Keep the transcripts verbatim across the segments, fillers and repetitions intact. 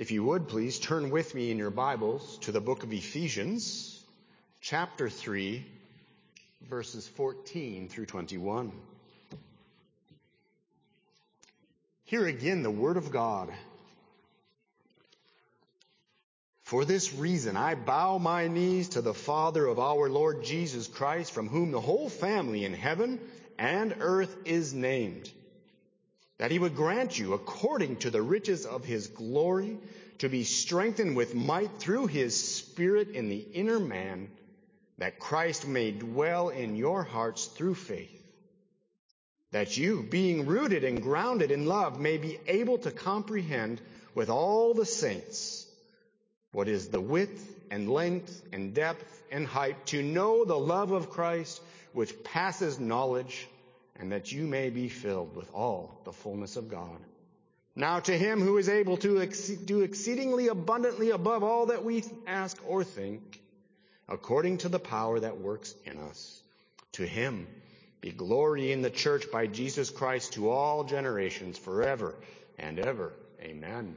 If you would, please turn with me in your Bibles to the book of Ephesians, chapter three, verses fourteen through twenty-one. Hear again the word of God. For this reason I bow my knees to the Father of our Lord Jesus Christ, from whom the whole family in heaven and earth is named, that he would grant you, according to the riches of his glory, to be strengthened with might through his Spirit in the inner man, that Christ may dwell in your hearts through faith, that you, being rooted and grounded in love, may be able to comprehend with all the saints what is the width and length and depth and height, to know the love of Christ, which passes knowledge, and that you may be filled with all the fullness of God. Now to him who is able to ex- do exceedingly abundantly above all that we ask or think, according to the power that works in us, to him be glory in the church by Jesus Christ to all generations, forever and ever. Amen.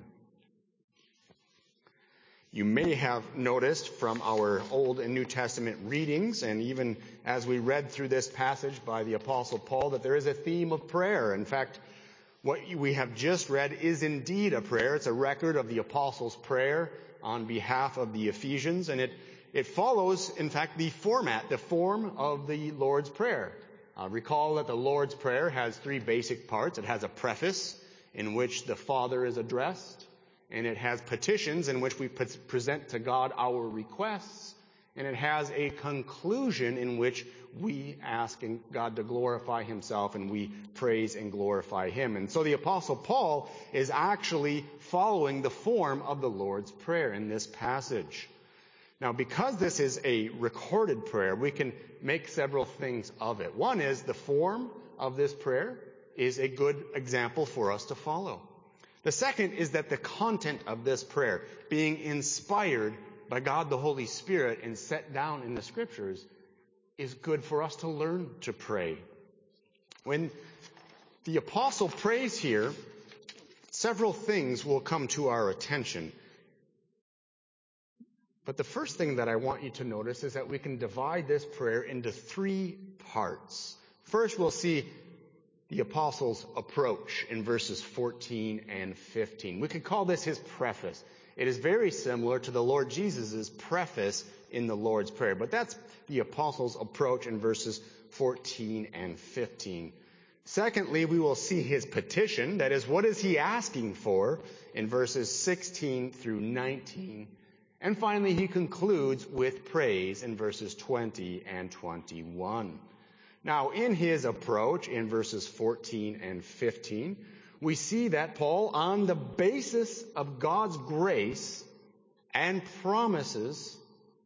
You may have noticed from our Old and New Testament readings, and even as we read through this passage by the Apostle Paul, that there is a theme of prayer. In fact, what we have just read is indeed a prayer. It's a record of the Apostles' prayer on behalf of the Ephesians, and it, it follows, in fact, the format, the form of the Lord's Prayer. Uh, recall that the Lord's Prayer has three basic parts. It has a preface in which the Father is addressed, and it has petitions in which we present to God our requests, and it has a conclusion in which we ask God to glorify himself, and we praise and glorify him. And so the Apostle Paul is actually following the form of the Lord's Prayer in this passage. Now, because this is a recorded prayer, we can make several things of it. One is the form of this prayer is a good example for us to follow. The second is that the content of this prayer, being inspired by God the Holy Spirit and set down in the Scriptures, is good for us to learn to pray. When the apostle prays here, several things will come to our attention. But the first thing that I want you to notice is that we can divide this prayer into three parts. First, we'll see the apostle's approach in verses fourteen and fifteen. We could call this his preface. It is very similar to the Lord Jesus' preface in the Lord's Prayer, but that's the apostle's approach in verses fourteen and fifteen. Secondly, we will see his petition. That is, what is he asking for in verses sixteen through nineteen. And finally, he concludes with praise in verses twenty and twenty-one. Now, in his approach in verses fourteen and fifteen, we see that Paul, on the basis of God's grace and promises,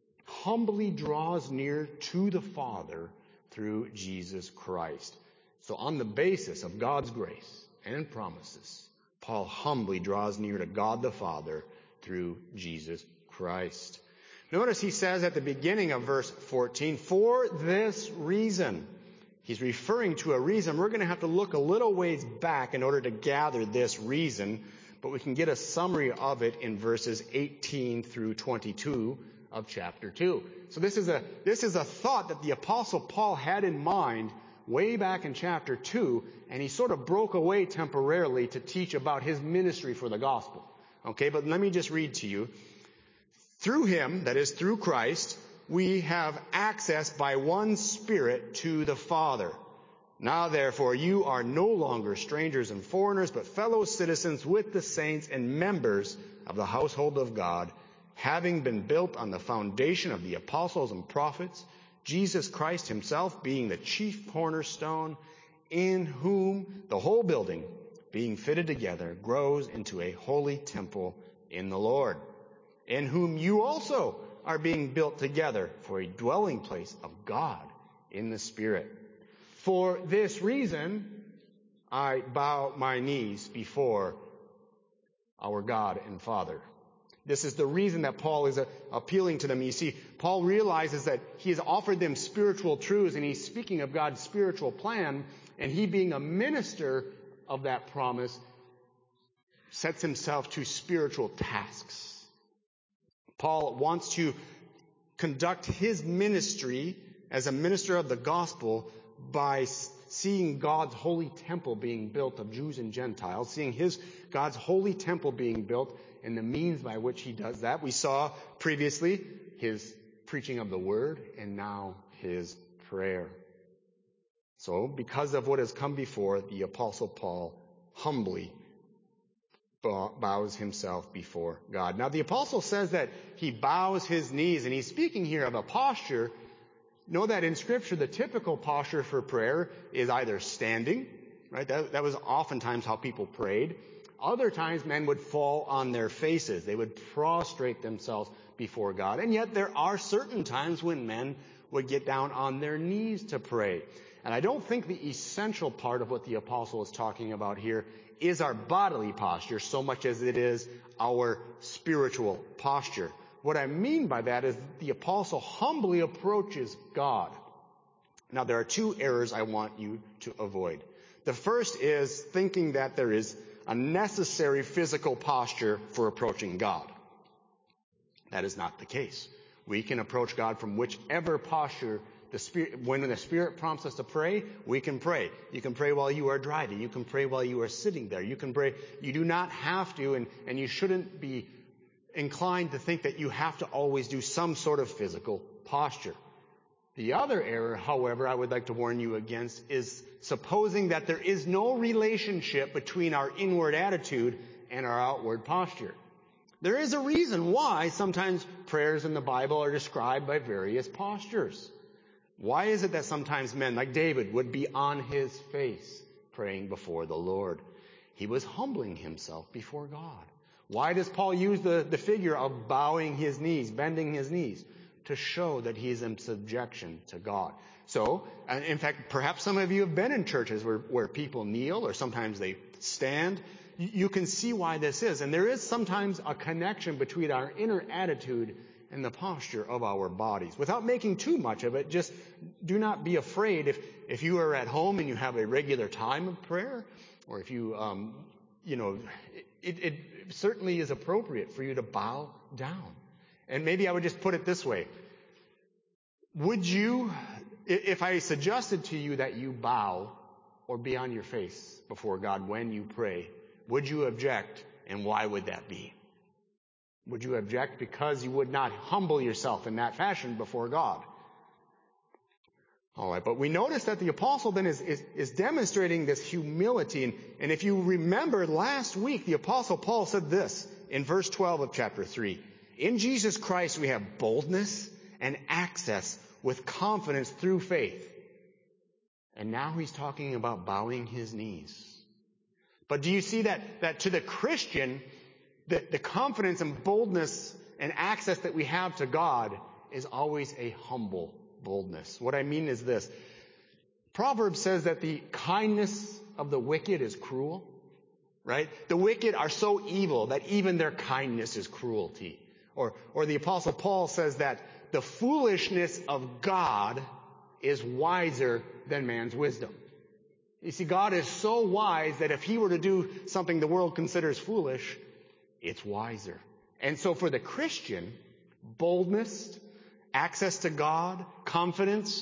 humbly draws near to the Father through Jesus Christ. So on the basis of God's grace and promises, Paul humbly draws near to God the Father through Jesus Christ. Notice he says at the beginning of verse fourteen, for this reason. He's referring to a reason. We're going to have to look a little ways back in order to gather this reason, but we can get a summary of it in verses eighteen through twenty-two of chapter two. So this is a this is a thought that the Apostle Paul had in mind way back in chapter two, and he sort of broke away temporarily to teach about his ministry for the gospel. Okay, but let me just read to you. Through him, that is through Christ, we have access by one Spirit to the Father. Now therefore you are no longer strangers and foreigners, but fellow citizens with the saints and members of the household of God, having been built on the foundation of the apostles and prophets, Jesus Christ himself being the chief cornerstone, in whom the whole building, being fitted together, grows into a holy temple in the Lord, in whom you also are being built together for a dwelling place of God in the Spirit. For this reason, I bow my knees before our God and Father. This is the reason that Paul is appealing to them. You see, Paul realizes that he has offered them spiritual truths, and he's speaking of God's spiritual plan, and he being a minister of that promise sets himself to spiritual tasks. Paul wants to conduct his ministry as a minister of the gospel by seeing God's holy temple being built of Jews and Gentiles, seeing his God's holy temple being built and the means by which he does that. We saw previously his preaching of the word and now his prayer. So, because of what has come before, the Apostle Paul humbly bows himself before God. Now, the Apostle says that he bows his knees, and he's speaking here of a posture. Know that in Scripture, the typical posture for prayer is either standing, right? That, that was oftentimes how people prayed. Other times, men would fall on their faces. They would prostrate themselves before God. And yet, there are certain times when men would get down on their knees to pray. And I don't think the essential part of what the apostle is talking about here is our bodily posture so much as it is our spiritual posture. What I mean by that is the apostle humbly approaches God. Now, there are two errors I want you to avoid. The first is thinking that there is a necessary physical posture for approaching God. That is not the case. We can approach God from whichever posture the Spirit, when the Spirit prompts us to pray, we can pray. You can pray while you are driving. You can pray while you are sitting there. You can pray. You do not have to, and, and you shouldn't be inclined to think that you have to always do some sort of physical posture. The other error, however, I would like to warn you against is supposing that there is no relationship between our inward attitude and our outward posture. There is a reason why sometimes prayers in the Bible are described by various postures. Why is it that sometimes men like David would be on his face praying before the Lord? He was humbling himself before God. Why does Paul use the, the figure of bowing his knees, bending his knees? To show that he is in subjection to God. So, in fact, perhaps some of you have been in churches where, where people kneel or sometimes they stand. You can see why this is. And there is sometimes a connection between our inner attitude and the posture of our bodies. Without making too much of it, just do not be afraid if, if you are at home and you have a regular time of prayer, or if you, um, you know, it, it certainly is appropriate for you to bow down. And maybe I would just put it this way. Would you, if I suggested to you that you bow or be on your face before God when you pray, would you object, and why would that be? Would you object because you would not humble yourself in that fashion before God? All right, but we notice that the apostle then is, is, is demonstrating this humility. And, and if you remember last week, the apostle Paul said this in verse twelve of chapter three. In Jesus Christ we have boldness and access with confidence through faith. And now he's talking about bowing his knees. But do you see that, that to the Christian, the, the confidence and boldness and access that we have to God is always a humble boldness. What I mean is this. Proverbs says that the kindness of the wicked is cruel, right? The wicked are so evil that even their kindness is cruelty. Or, or the Apostle Paul says that the foolishness of God is wiser than man's wisdom. You see, God is so wise that if he were to do something the world considers foolish, it's wiser. And so for the Christian, boldness, access to God, confidence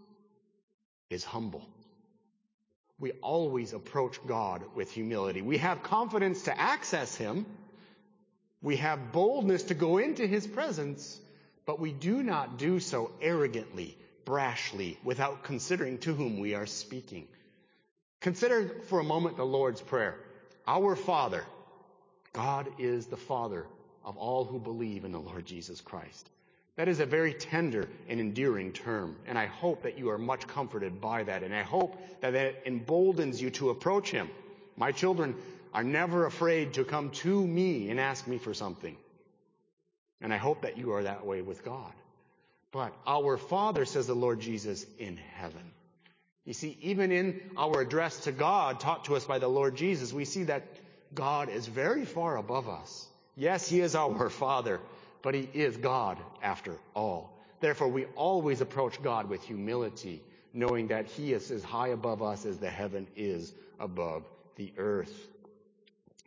is humble. We always approach God with humility. We have confidence to access him. We have boldness to go into his presence, but we do not do so arrogantly, brashly, without considering to whom we are speaking. Consider for a moment the Lord's Prayer. Our Father, God is the Father of all who believe in the Lord Jesus Christ. That is a very tender and endearing term, and I hope that you are much comforted by that, and I hope that that emboldens you to approach him. My children are never afraid to come to me and ask me for something. And I hope that you are that way with God. But our Father, says the Lord Jesus, in heaven. You see, even in our address to God, taught to us by the Lord Jesus, we see that God is very far above us. Yes, he is our Father, but he is God after all. Therefore, we always approach God with humility, knowing that he is as high above us as the heaven is above the earth.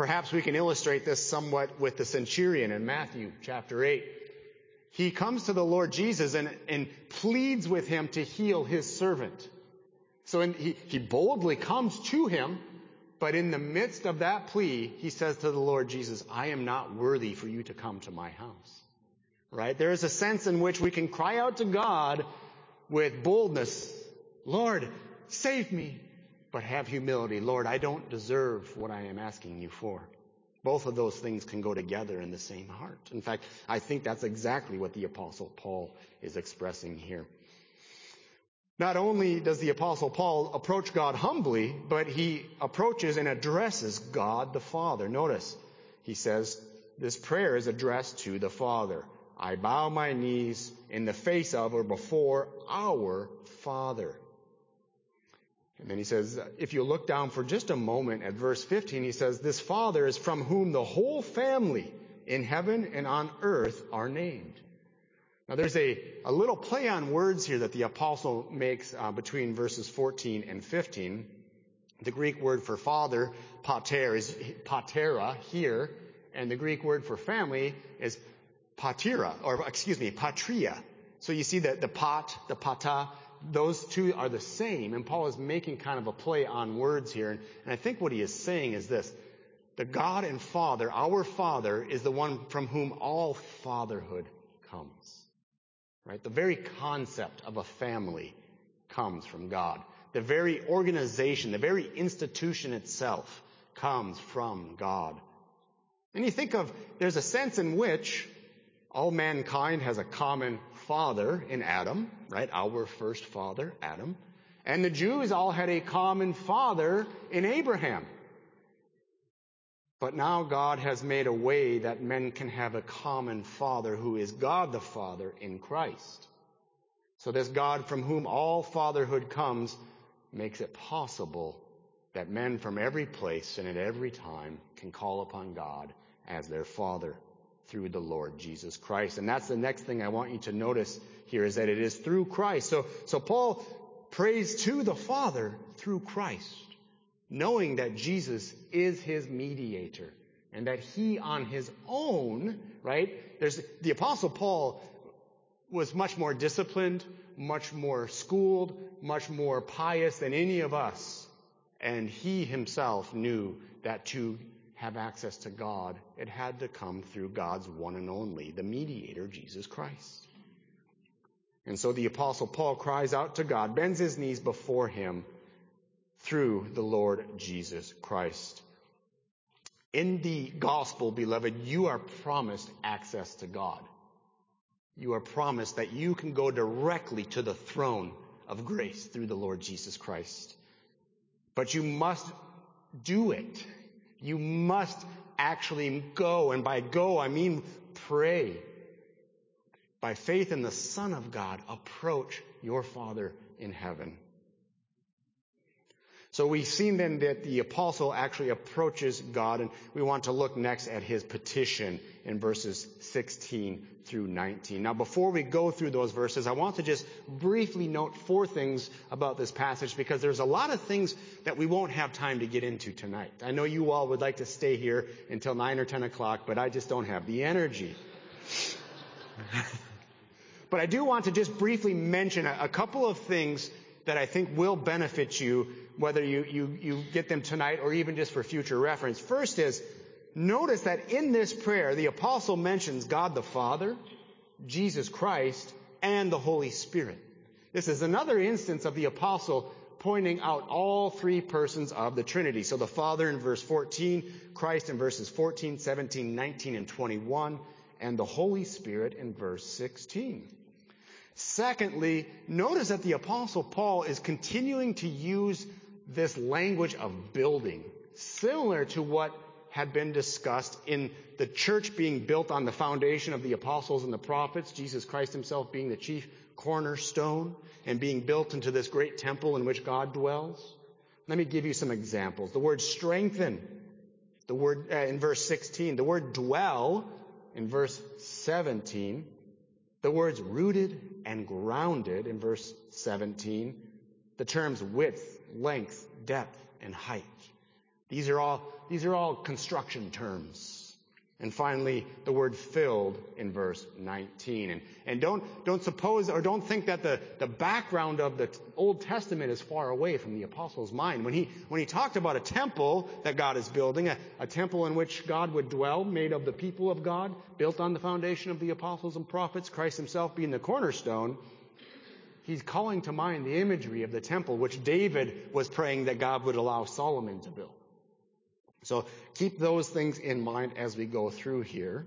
Perhaps we can illustrate this somewhat with the centurion in Matthew chapter eight. He comes to the Lord Jesus and, and pleads with him to heal his servant. So in, he, he boldly comes to him, but in the midst of that plea, he says to the Lord Jesus, I am not worthy for you to come to my house. Right? There is a sense in which we can cry out to God with boldness, Lord, save me, but have humility. Lord, I don't deserve what I am asking you for. Both of those things can go together in the same heart. In fact, I think that's exactly what the Apostle Paul is expressing here. Not only does the Apostle Paul approach God humbly, but he approaches and addresses God the Father. Notice, he says, this prayer is addressed to the Father. I bow my knees in the face of or before our Father. And then he says, if you look down for just a moment at verse fifteen, he says, this Father is from whom the whole family in heaven and on earth are named. Now there's a, a little play on words here that the apostle makes uh, between verses fourteen and fifteen. The Greek word for father, pater, is patera here, and the Greek word for family is patira, or excuse me, patria. So you see that the pat, the pata, those two are the same, and Paul is making kind of a play on words here. And, and I think what he is saying is this: the God and Father, our Father, is the one from whom all fatherhood comes. Right? The very concept of a family comes from God. The very organization, the very institution itself comes from God. And you think of, there's a sense in which all mankind has a common father in Adam, right? Our first father, Adam. And the Jews all had a common father in Abraham. But now God has made a way that men can have a common father who is God the Father in Christ. So this God from whom all fatherhood comes makes it possible that men from every place and at every time can call upon God as their Father through the Lord Jesus Christ. And that's the next thing I want you to notice here, is that it is through Christ. So, so Paul prays to the Father through Christ, knowing that Jesus is his mediator and that he on his own, right? There's the Apostle Paul was much more disciplined, much more schooled, much more pious than any of us. And he himself knew that to have access to God, it had to come through God's one and only, the mediator, Jesus Christ. And so the Apostle Paul cries out to God, bends his knees before him through the Lord Jesus Christ. In the gospel, beloved, you are promised access to God. You are promised that you can go directly to the throne of grace through the Lord Jesus Christ. But you must do it. You must actually go. And by go, I mean pray. By faith in the Son of God, approach your Father in heaven. So we've seen then that the apostle actually approaches God, and we want to look next at his petition in verses sixteen through nineteen. Now, before we go through those verses, I want to just briefly note four things about this passage, because there's a lot of things that we won't have time to get into tonight. I know you all would like to stay here until nine or ten o'clock, but I just don't have the energy. But I do want to just briefly mention a, a couple of things that I think will benefit you, whether you, you, you get them tonight or even just for future reference. First is, notice that in this prayer, the apostle mentions God the Father, Jesus Christ, and the Holy Spirit. This is another instance of the apostle pointing out all three persons of the Trinity. So the Father in verse fourteen, Christ in verses fourteen, seventeen, nineteen, and twenty-one, and the Holy Spirit in verse sixteen. Secondly, notice that the Apostle Paul is continuing to use this language of building, similar to what had been discussed in the church being built on the foundation of the apostles and the prophets, Jesus Christ himself being the chief cornerstone and being built into this great temple in which God dwells. Let me give you some examples. The word strengthen, the word uh, in verse sixteen, the word dwell in verse seventeen, the words rooted and grounded in verse seventeen, the terms width, length, depth, and height. These are all, these are all construction terms. And finally, the word filled in verse nineteen. And, and don't, don't suppose or don't think that the, the background of the Old Testament is far away from the apostle's mind. When he, when he talked about a temple that God is building, a, a temple in which God would dwell, made of the people of God, built on the foundation of the apostles and prophets, Christ himself being the cornerstone, he's calling to mind the imagery of the temple, which David was praying that God would allow Solomon to build. So keep those things in mind as we go through here.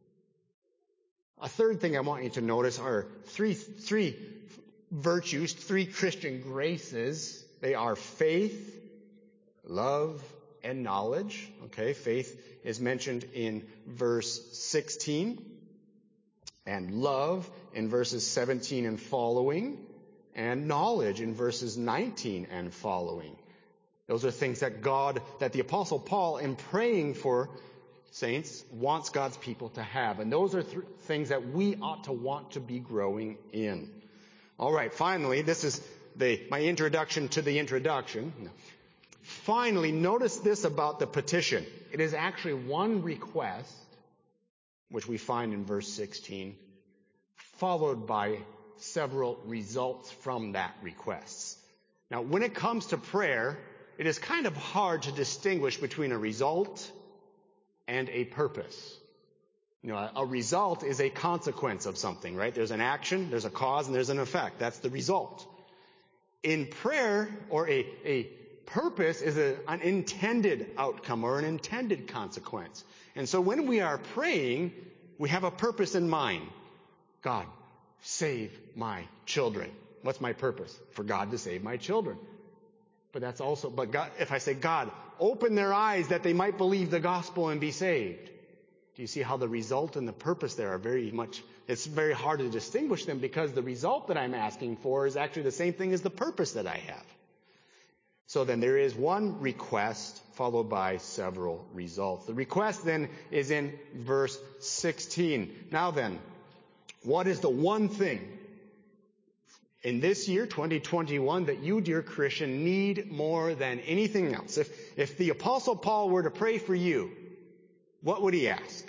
A third thing I want you to notice are three, three virtues, three Christian graces. They are faith, love, and knowledge. Okay, faith is mentioned in verse sixteen, and love in verses seventeen and following, and knowledge in verses nineteen and following. Those are things that God, that the Apostle Paul, in praying for saints, wants God's people to have. And those are th- things that we ought to want to be growing in. All right, finally, this is the my introduction to the introduction. Finally, notice this about the petition. It is actually one request, which we find in verse sixteen, followed by several results from that request. Now, when it comes to prayer, it is kind of hard to distinguish between a result and a purpose. You know, a, a result is a consequence of something, right? There's an action, there's a cause, and there's an effect. That's the result. In prayer, or a, a purpose is a, an intended outcome or an intended consequence. And so when we are praying, we have a purpose in mind. God, save my children. What's my purpose? For God to save my children. But that's also, but God, if I say, God, open their eyes that they might believe the gospel and be saved. Do you see how the result and the purpose there are very much, it's very hard to distinguish them, because the result that I'm asking for is actually the same thing as the purpose that I have. So then there is one request followed by several results. The request then is in verse sixteen. Now then, what is the one thing in this year, twenty twenty-one, that you, dear Christian, need more than anything else? If, if the Apostle Paul were to pray for you, what would he ask?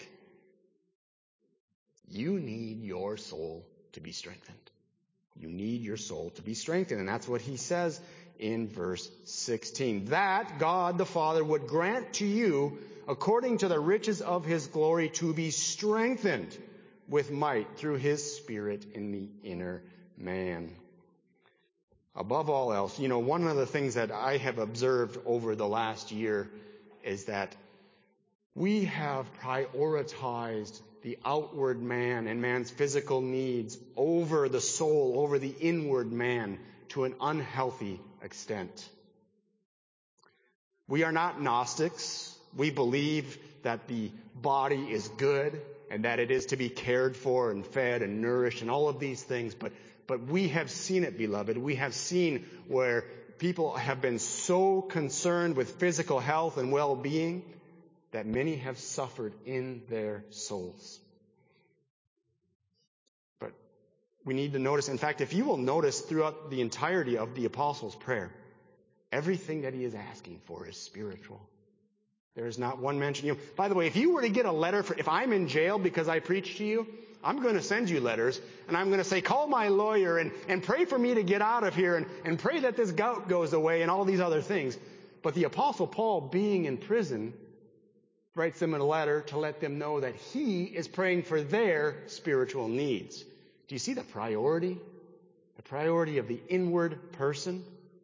You need your soul to be strengthened. You need your soul to be strengthened. And that's what he says in verse sixteen. That God the Father would grant to you, according to the riches of his glory, to be strengthened with might through his Spirit in the inner man. Above all else, you know, one of the things that I have observed over the last year is that we have prioritized the outward man and man's physical needs over the soul, over the inward man, to an unhealthy extent. We are not Gnostics. We believe that the body is good and that it is to be cared for and fed and nourished and all of these things, but But we have seen it, beloved. We have seen where people have been so concerned with physical health and well-being that many have suffered in their souls. But we need to notice, in fact, if you will notice throughout the entirety of the Apostle's prayer, everything that he is asking for is spiritual. There is not one mention. You know, by the way, if you were to get a letter, for, if I'm in jail because I preach to you, I'm going to send you letters, and I'm going to say, call my lawyer and, and pray for me to get out of here, and, and pray that this gout goes away and all these other things. But the Apostle Paul, being in prison, writes them a letter to let them know that he is praying for their spiritual needs. Do you see the priority? The priority of the inward person?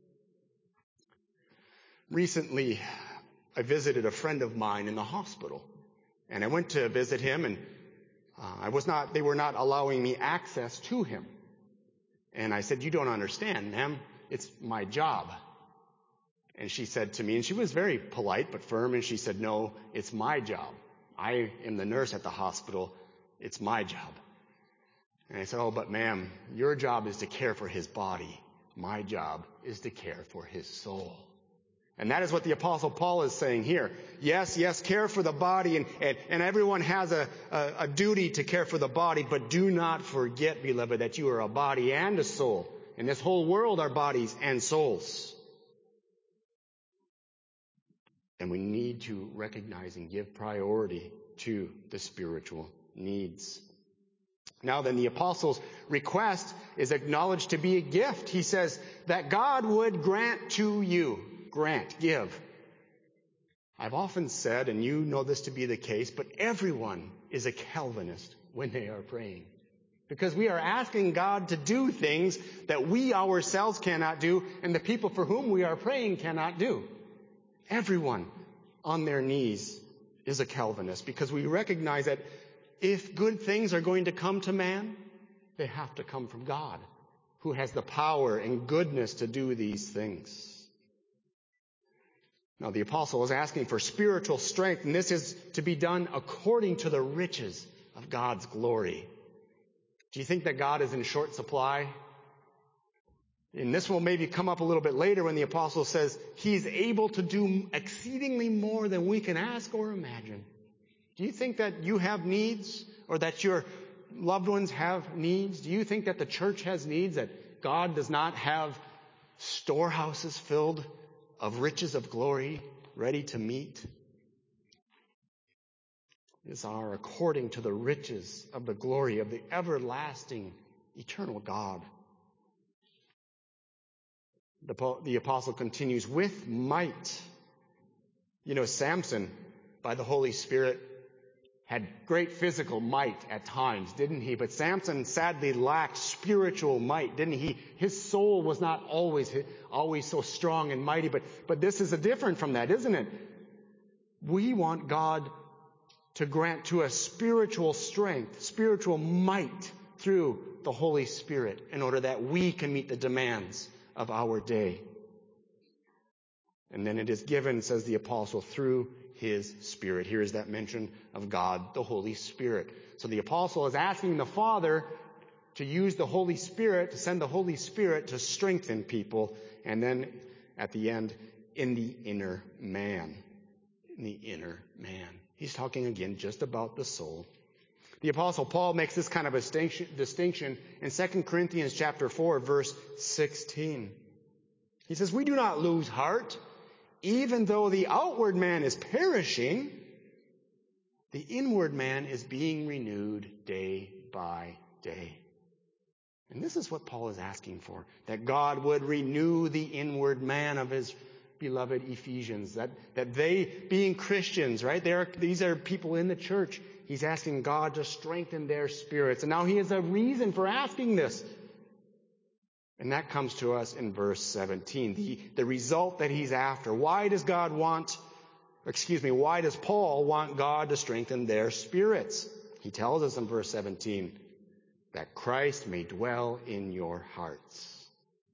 Recently, I visited a friend of mine in the hospital, and I went to visit him, and Uh, I was not, they were not allowing me access to him. And I said, you don't understand, ma'am. It's my job. And she said to me, and she was very polite but firm, and she said, no, it's my job. I am the nurse at the hospital. It's my job. And I said, oh, but ma'am, your job is to care for his body. My job is to care for his soul. And that is what the Apostle Paul is saying here. Yes, yes, care for the body, and, and, and everyone has a, a, a duty to care for the body, but do not forget, beloved, that you are a body and a soul. And this whole world are bodies and souls. then we need to recognize and give priority to the spiritual needs. Now then, the apostle's request is acknowledged to be a gift. He says that God would grant to you, grant, give. I've often said, and you know this to be the case, but everyone is a Calvinist when they are praying. Because we are asking God to do things that we ourselves cannot do, and the people for whom we are praying cannot do. Everyone on their knees is a Calvinist, because we recognize that if good things are going to come to man, they have to come from God, who has the power and goodness to do these things. Now, the apostle is asking for spiritual strength, and this is to be done according to the riches of God's glory. Do you think that God is in short supply? And this will maybe come up a little bit later when the apostle says he's able to do exceedingly more than we can ask or imagine. Do you think that you have needs, or that your loved ones have needs? Do you think that the church has needs, that God does not have storehouses filled of riches of glory ready to meet? These are according to the riches of the glory of the everlasting, eternal God. The, the apostle continues, with might. You know, Samson, by the Holy Spirit, had great physical might at times, didn't he? But Samson sadly lacked spiritual might, didn't he? His soul was not always always so strong and mighty, but, but this is a different from that, isn't it? We want God to grant to us spiritual strength, spiritual might through the Holy Spirit, in order that we can meet the demands of our day. And then it is given, says the apostle, through his Spirit. Here is that mention of God, the Holy Spirit. So the apostle is asking the Father to use the Holy Spirit, to send the Holy Spirit to strengthen people. And then at the end, in the inner man. In the inner man. He's talking again just about the soul. The apostle Paul makes this kind of a distinction, distinction in Second Corinthians chapter four, verse sixteen. He says, we do not lose heart. Even though the outward man is perishing, the inward man is being renewed day by day. And this is what Paul is asking for, that God would renew the inward man of his beloved Ephesians, that, that they, being Christians, right, they are, these are people in the church. He's asking God to strengthen their spirits. And now he has a reason for asking this. And that comes to us in verse seventeen, the, the result that he's after. Why does God want, excuse me, why does Paul want God to strengthen their spirits? He tells us in verse seventeen, that Christ may dwell in your hearts.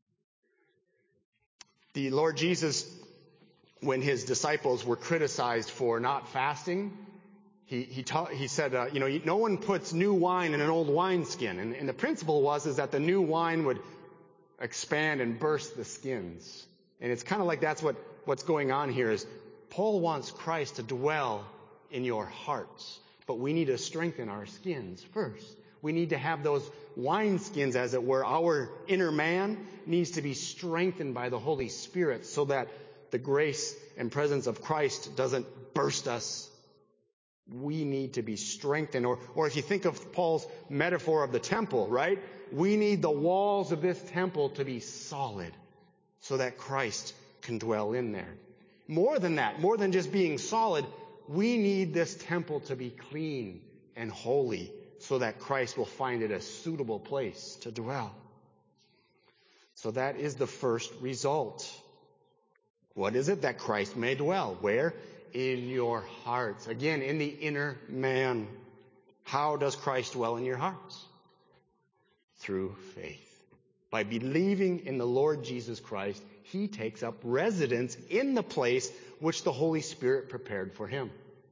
The Lord Jesus, when his disciples were criticized for not fasting, he he, taught, he said, uh, you know, no one puts new wine in an old wineskin. And, and the principle was is that the new wine would expand and burst the skins. And it's kind of like that's what, what's going on here is Paul wants Christ to dwell in your hearts. But we need to strengthen our skins first. We need to have those wine skins, as it were. Our inner man needs to be strengthened by the Holy Spirit so that the grace and presence of Christ doesn't burst us. We need to be strengthened. Or, or if you think of Paul's metaphor of the temple, right? We need the walls of this temple to be solid so that Christ can dwell in there. More than that, more than just being solid, we need this temple to be clean and holy so that Christ will find it a suitable place to dwell. So that is the first result. What is it? That Christ may dwell. Where? In your hearts. Again, in the inner man. How does Christ dwell in your hearts? Through faith. By believing in the Lord Jesus Christ, he takes up residence in the place which the Holy Spirit prepared for him.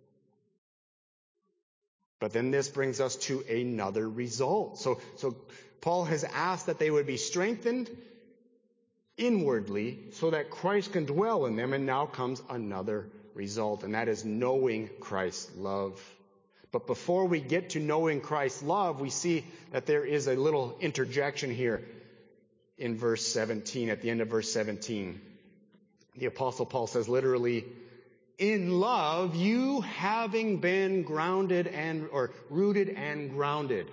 But then this brings us to another result. So, so Paul has asked that they would be strengthened inwardly so that Christ can dwell in them, and now comes another result, and that is knowing Christ's love. But before we get to knowing Christ's love, we see that there is a little interjection here in verse seventeen, at the end of verse seventeen. The Apostle Paul says literally, in love, you having been grounded and, or rooted and grounded.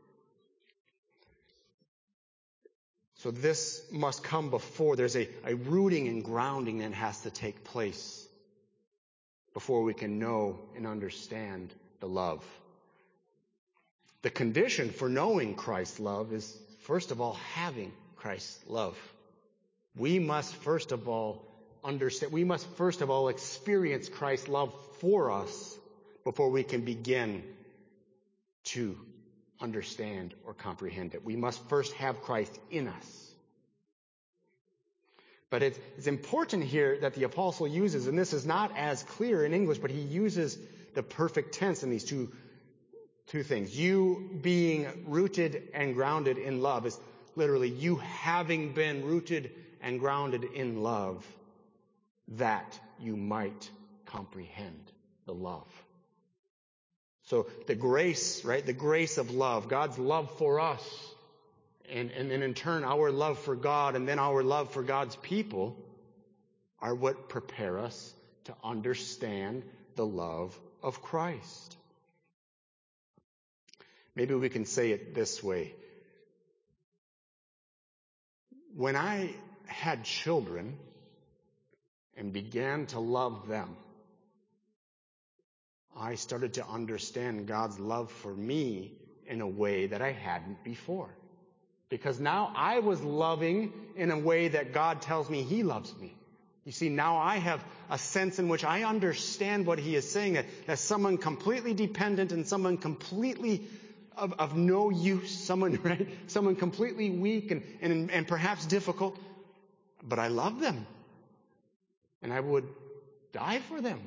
So this must come before. There's a, a rooting and grounding that has to take place before we can know and understand the love. The condition for knowing Christ's love is, first of all, having Christ's love. We must first of all understand, we must first of all experience Christ's love for us before we can begin to understand or comprehend it. We must first have Christ in us. But it's, it's important here that the apostle uses, and this is not as clear in English, but he uses the perfect tense in these two, two things. You being rooted and grounded in love is literally you having been rooted and grounded in love, that you might comprehend the love. So the grace, right? The grace of love, God's love for us, and, and then in turn our love for God, and then our love for God's people are what prepare us to understand the love of Christ. Maybe we can say it this way. When I had children and began to love them, I started to understand God's love for me in a way that I hadn't before. Because now I was loving in a way that God tells me He loves me. You see, now I have a sense in which I understand what He is saying, that, that someone completely dependent and someone completely of, of no use, someone, right? Someone completely weak and, and, and perhaps difficult, but I love them. And I would die for them.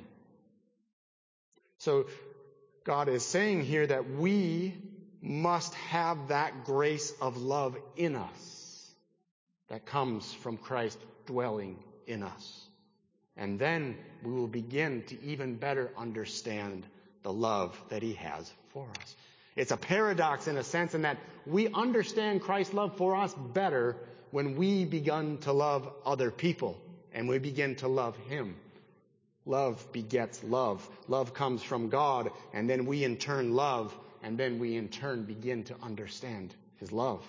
So God is saying here that we must have that grace of love in us that comes from Christ dwelling in us. And then we will begin to even better understand the love that He has for us. It's a paradox in a sense in that we understand Christ's love for us better when we begin to love other people and we begin to love Him. Love begets love. Love comes from God, and then we in turn love, and then we in turn begin to understand His love.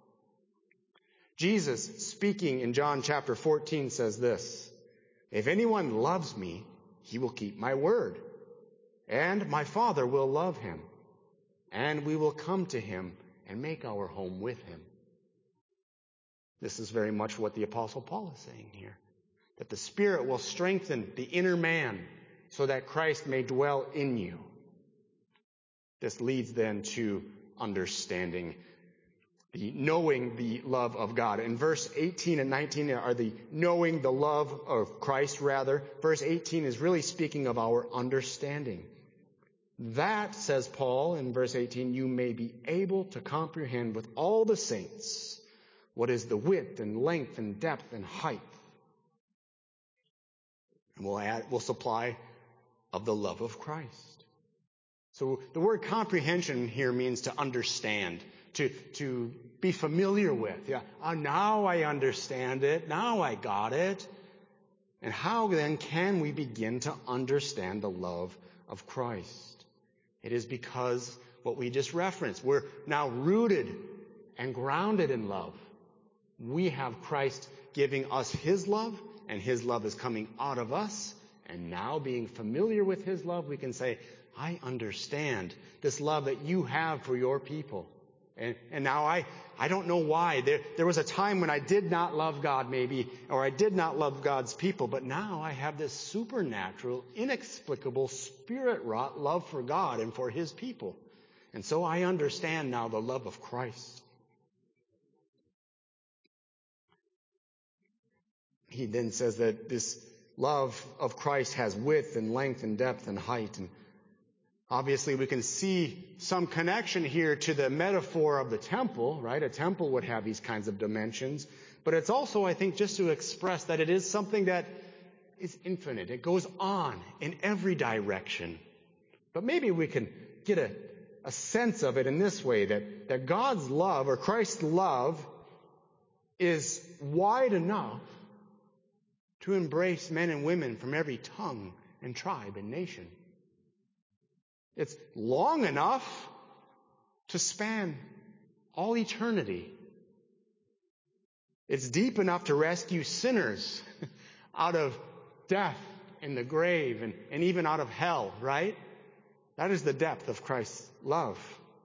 Jesus, speaking in John chapter fourteen, says this, "If anyone loves me, he will keep my word, and my Father will love him, and we will come to him and make our home with him." This is very much what the Apostle Paul is saying here, that the Spirit will strengthen the inner man so that Christ may dwell in you. This leads then to understanding, the knowing the love of God. In verse eighteen and nineteen are the knowing the love of Christ, rather. Verse eighteen is really speaking of our understanding. That, says Paul in verse eighteen, you may be able to comprehend with all the saints what is the width and length and depth and height. And we'll add, we'll supply of the love of Christ. So the word comprehension here means to understand, to, to be familiar with. Yeah, oh, now I understand it. Now I got it. And how then can we begin to understand the love of Christ? It is because what we just referenced, we're now rooted and grounded in love. We have Christ giving us His love, and His love is coming out of us. And now, being familiar with His love, we can say, I understand this love that you have for your people. And, and now I, I don't know why. There, there was a time when I did not love God maybe, or I did not love God's people, but now I have this supernatural, inexplicable, spirit-wrought love for God and for His people. And so I understand now the love of Christ. He then says that this love of Christ has width and length and depth and height. And obviously we can see some connection here to the metaphor of the temple, right? A temple would have these kinds of dimensions. But it's also, I think, just to express that it is something that is infinite. It goes on in every direction. But maybe we can get a, a sense of it in this way, that, that God's love, or Christ's love, is wide enough to embrace men and women from every tongue and tribe and nation. It's long enough to span all eternity. It's deep enough to rescue sinners out of death and the grave and, and even out of hell, right? That is the depth of Christ's love.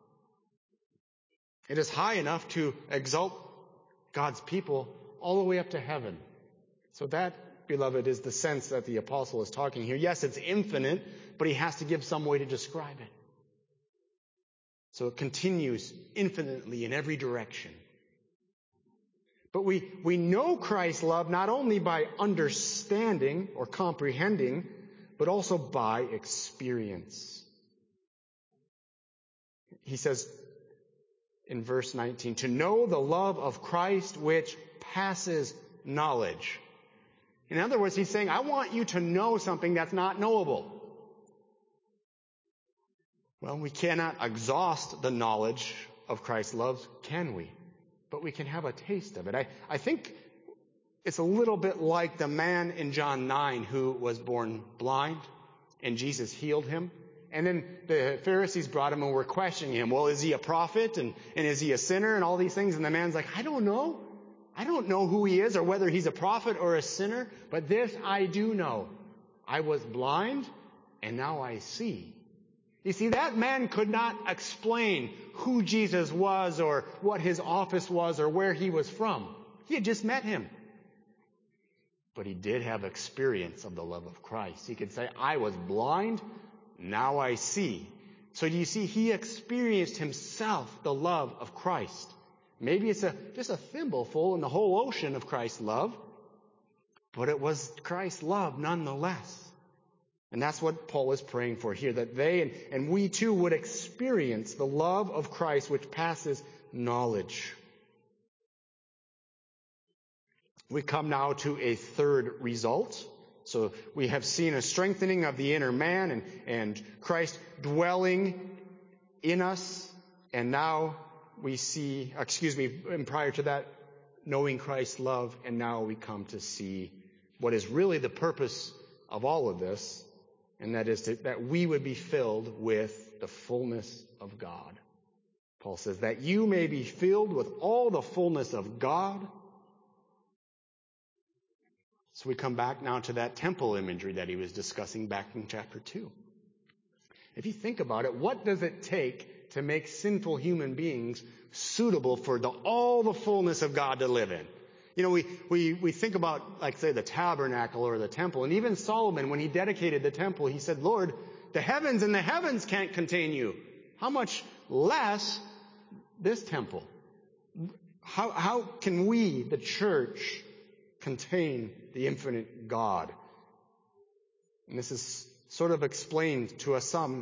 It is high enough to exalt God's people all the way up to heaven. So that, beloved, is the sense that the apostle is talking here. Yes, it's infinite, but he has to give some way to describe it. So it continues infinitely in every direction. But we, we know Christ's love not only by understanding or comprehending, but also by experience. He says in verse nineteen, to know the love of Christ which passes knowledge. In other words, he's saying, I want you to know something that's not knowable. Well, we cannot exhaust the knowledge of Christ's love, can we? But we can have a taste of it. I, I think it's a little bit like the man in John nine who was born blind, and Jesus healed him. And then the Pharisees brought him and were questioning him. Well, is he a prophet? And, and is he a sinner? And all these things. And the man's like, I don't know. I don't know who he is or whether he's a prophet or a sinner. But this I do know. I was blind, and now I see. You see, that man could not explain who Jesus was or what his office was or where he was from. He had just met him. But he did have experience of the love of Christ. He could say, I was blind, now I see. So do you see, he experienced himself the love of Christ. Maybe it's a, just a thimbleful in the whole ocean of Christ's love, but it was Christ's love nonetheless. And that's what Paul is praying for here, that they and, and we too would experience the love of Christ which passes knowledge. We come now to a third result. So we have seen a strengthening of the inner man and, and Christ dwelling in us. And now we see, excuse me, and prior to that, knowing Christ's love. And now we come to see what is really the purpose of all of this. And that is to, that we would be filled with the fullness of God. Paul says that you may be filled with all the fullness of God. So we come back now to that temple imagery that he was discussing back in chapter two. If you think about it, what does it take to make sinful human beings suitable for the, all the fullness of God to live in? You know, we, we, we think about, like, say, the tabernacle or the temple. And even Solomon, when he dedicated the temple, he said, Lord, the heavens and the heavens can't contain you. How much less this temple? How, how can we, the church, contain the infinite God? And this is sort of explained to us some.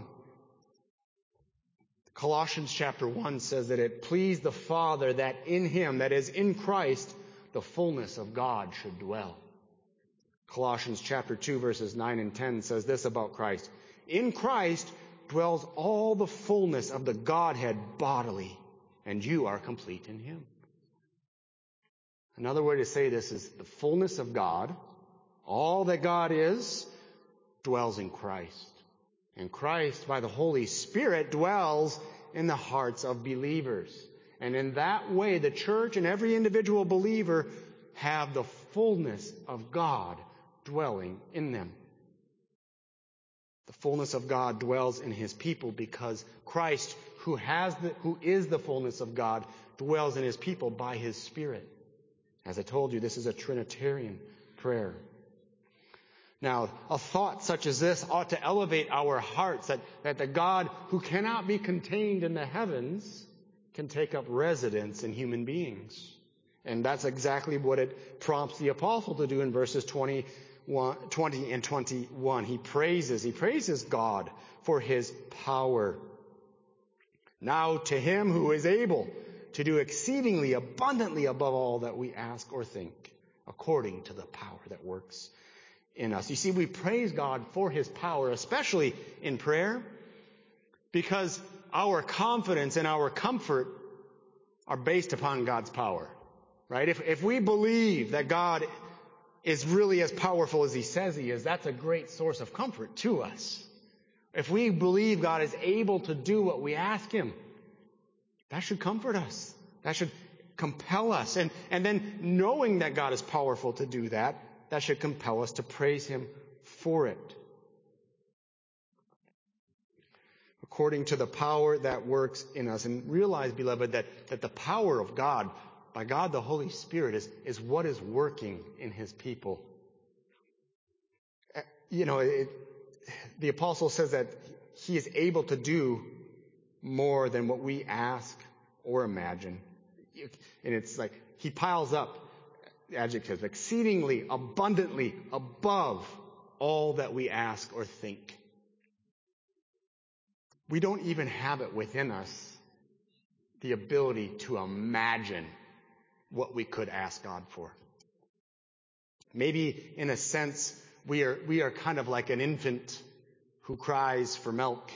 Colossians chapter one says that it pleased the Father that in him, that is in Christ, the fullness of God should dwell. Colossians chapter two verses nine and ten says this about Christ. In Christ dwells all the fullness of the Godhead bodily, and you are complete in him. Another way to say this is the fullness of God, all that God is, dwells in Christ. And Christ, by the Holy Spirit, dwells in the hearts of believers. And in that way, the church and every individual believer have the fullness of God dwelling in them. The fullness of God dwells in his people because Christ, who has the, who is the fullness of God, dwells in his people by his Spirit. As I told you, this is a Trinitarian prayer. Now, a thought such as this ought to elevate our hearts, that, that the God who cannot be contained in the heavens can take up residence in human beings. And that's exactly what it prompts the apostle to do in verses twenty, twenty and twenty-one. He praises, he praises God for his power. Now to him who is able to do exceedingly abundantly above all that we ask or think, according to the power that works in us. You see, we praise God for his power, especially in prayer, because our confidence and our comfort are based upon God's power, right? If, if we believe that God is really as powerful as he says he is, that's a great source of comfort to us. If we believe God is able to do what we ask him, that should comfort us. That should compel us. And, and then knowing that God is powerful to do that, that should compel us to praise him for it. According to the power that works in us. And realize, beloved, that, that the power of God, by God the Holy Spirit, is, is what is working in his people. You know, it, the apostle says that he is able to do more than what we ask or imagine. And it's like he piles up adjectives, exceedingly, abundantly, above all that we ask or think. We don't even have it within us, the ability to imagine what we could ask God for. Maybe in a sense, we are, we are kind of like an infant who cries for milk.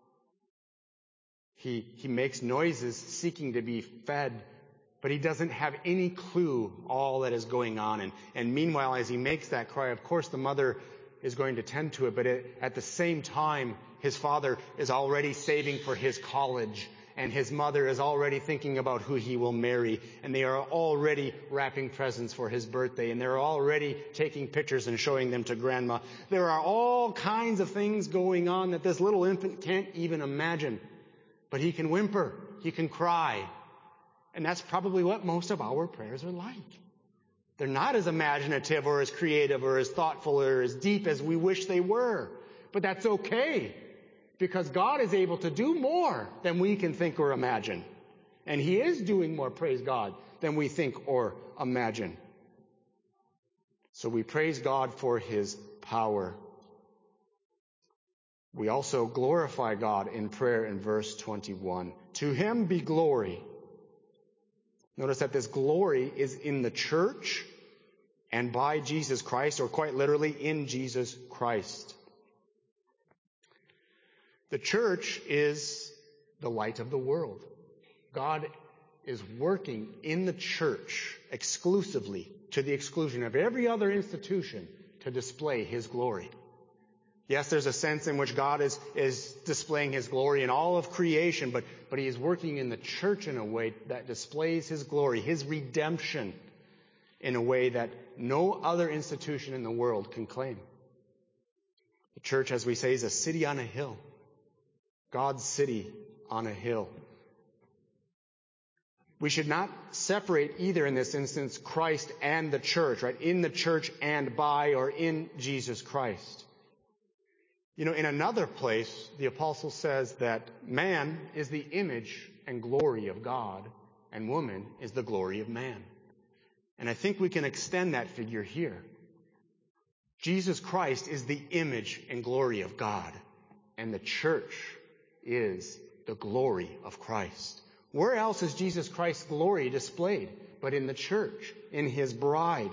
He, he makes noises seeking to be fed, but he doesn't have any clue all that is going on. And, and meanwhile, as he makes that cry, of course, the mother is going to tend to it, but it, at the same time, his father is already saving for his college, and his mother is already thinking about who he will marry, and they are already wrapping presents for his birthday, and they're already taking pictures and showing them to grandma. There are all kinds of things going on that this little infant can't even imagine. But he can whimper, he can cry. And that's probably what most of our prayers are like. They're not as imaginative or as creative or as thoughtful or as deep as we wish they were. But that's okay, because God is able to do more than we can think or imagine. And he is doing more, praise God, than we think or imagine. So we praise God for his power. We also glorify God in prayer in verse twenty-one. To him be glory. Notice that this glory is in the church and by Jesus Christ, or quite literally in Jesus Christ. The church is the light of the world. God is working in the church exclusively, to the exclusion of every other institution, to display his glory. Yes, there's a sense in which God is, is displaying his glory in all of creation, but, but he is working in the church in a way that displays his glory, his redemption, in a way that no other institution in the world can claim. The church, as we say, is a city on a hill. God's city on a hill. We should not separate either in this instance Christ and the church, right? In the church and by or in Jesus Christ. You know, in another place, the apostle says that man is the image and glory of God, and woman is the glory of man. And I think we can extend that figure here. Jesus Christ is the image and glory of God, and the church is the glory of Christ. Where else is Jesus Christ's glory displayed but in the church, in his bride?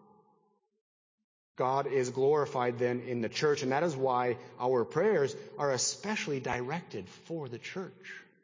God is glorified then in the church, and that is why our prayers are especially directed for the church.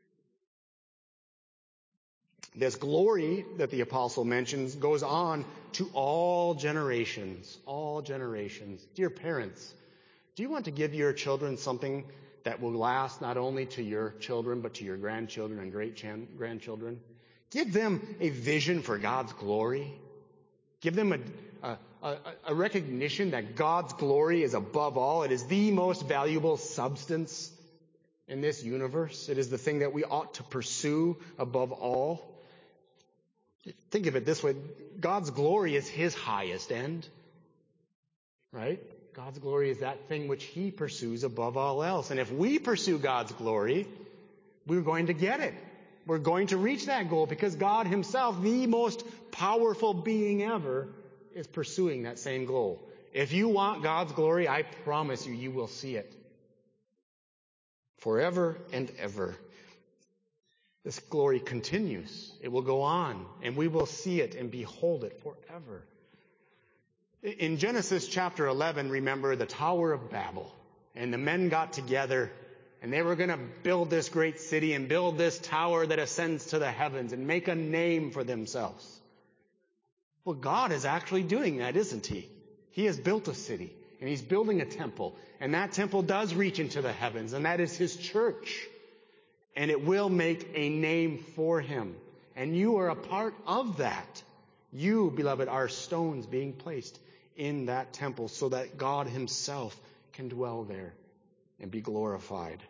This glory that the apostle mentions goes on to all generations, all generations. Dear parents, do you want to give your children something that will last not only to your children, but to your grandchildren and great-grandchildren? Give them a vision for God's glory. Give them a A, a, a recognition that God's glory is above all. It is the most valuable substance in this universe. It is the thing that we ought to pursue above all. Think of it this way. God's glory is his highest end. Right? God's glory is that thing which he pursues above all else. And if we pursue God's glory, we're going to get it. We're going to reach that goal, because God himself, the most powerful being ever, is pursuing that same goal. If you want God's glory, I promise you, you will see it. Forever and ever. This glory continues. It will go on, and we will see it and behold it forever. In Genesis chapter eleven, remember the Tower of Babel. And the men got together, and they were going to build this great city and build this tower that ascends to the heavens and make a name for themselves. Well, God is actually doing that, isn't he? He has built a city, and he's building a temple. And that temple does reach into the heavens, and that is his church. And it will make a name for him. And you are a part of that. You, beloved, are stones being placed in that temple so that God himself can dwell there and be glorified.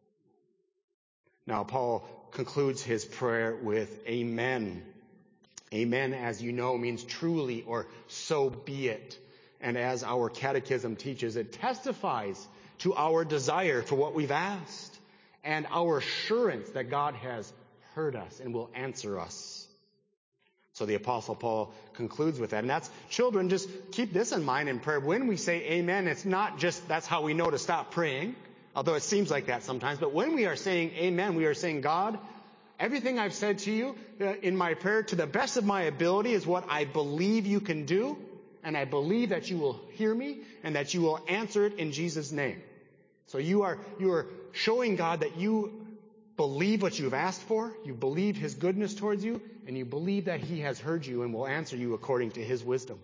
Now, Paul concludes his prayer with amen. Amen, as you know, means truly or so be it. And as our catechism teaches, it testifies to our desire for what we've asked and our assurance that God has heard us and will answer us. So the Apostle Paul concludes with that. And that's, children, just keep this in mind in prayer. When we say amen, it's not just that's how we know to stop praying, although it seems like that sometimes. But when we are saying amen, we are saying, God, everything I've said to you in my prayer to the best of my ability is what I believe you can do. And I believe that you will hear me and that you will answer it in Jesus' name. So you are, you are showing God that you believe what you've asked for, you believe his goodness towards you, and you believe that he has heard you and will answer you according to his wisdom.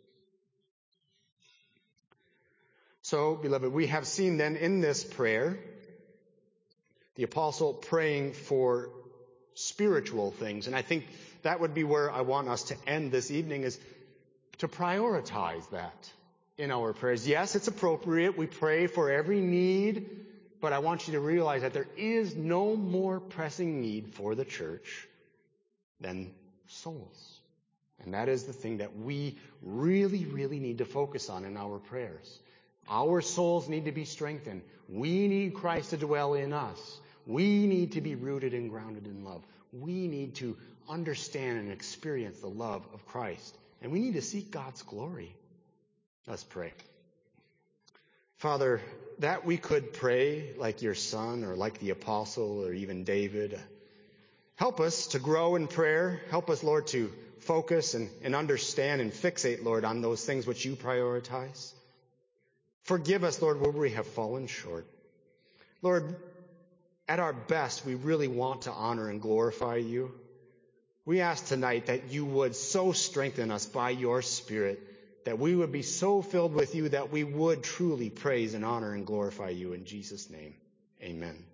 So, beloved, we have seen then in this prayer, the apostle praying for spiritual things. And I think that would be where I want us to end this evening, is to prioritize that in our prayers. Yes, it's appropriate. We pray for every need, but I want you to realize that there is no more pressing need for the church than souls. And that is the thing that we really, really need to focus on in our prayers. Our souls need to be strengthened. We need Christ to dwell in us. We need to be rooted and grounded in love. We need to understand and experience the love of Christ. And we need to seek God's glory. Let's pray. Father, that we could pray like your son or like the apostle or even David. Help us to grow in prayer. Help us, Lord, to focus and, and understand and fixate, Lord, on those things which you prioritize. Forgive us, Lord, where we have fallen short. Lord, at our best, we really want to honor and glorify you. We ask tonight that you would so strengthen us by your Spirit, that we would be so filled with you that we would truly praise and honor and glorify you in Jesus' name. Amen.